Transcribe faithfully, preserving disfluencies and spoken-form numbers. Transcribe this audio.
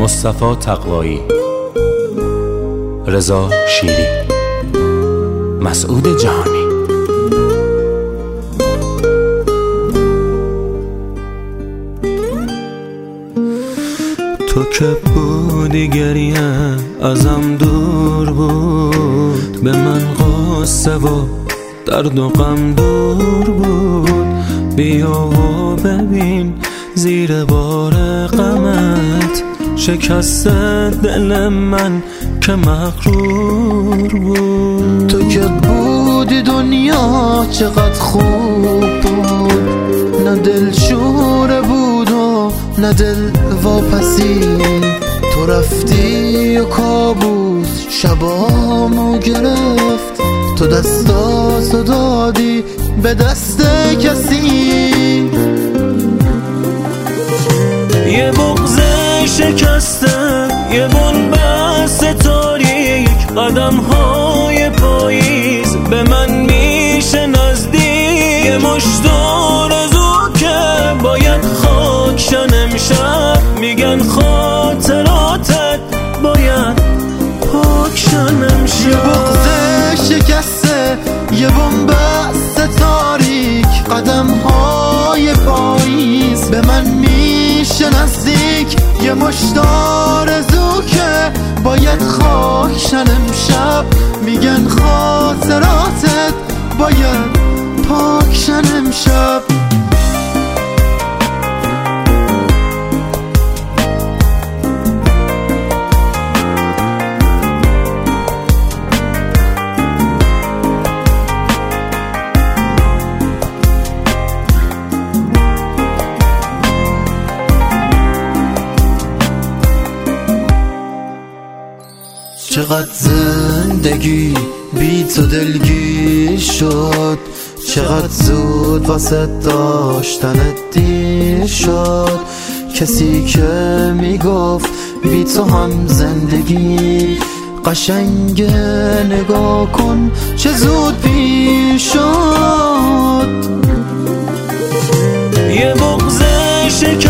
مصطفی تقوایی، رضا شیری، مسعود جهانی. تو که بودی گریم ازم دور بود، به من قصه و درد و غم دور بود. بیا و ببین زیر بار غمت شکست دل من که مغرور بود. تو که بودی دنیا چقدر خوب بود، نه دل شوره بود و نه دل واپسی. تو رفتی و کابوس شبامو گرفت، تو دستاتو دادی به دست کسی. یه بغض شکسته، یه بنبست تاریک، قدم های پاییز به من میشه نزدیک. یه مشتور زو که باید خاکشن امشب، میگن خاطراتت باید پاکشن امشب. یه بغض شکسته، یه بنبست تاریک، قدم های پاییز به من میشه نزدیک. یه مشتار زو که باید خاکشن امشب، میگن خاطراتت باید پاکشن امشب. چقدر زندگی بی تو دلگیر شد، چقدر زود واسه داشتنت دیر شد. کسی که میگفت بی تو هم زندگی قشنگه، نگاه کن چه زود پیش شد. یه بغض شکسته،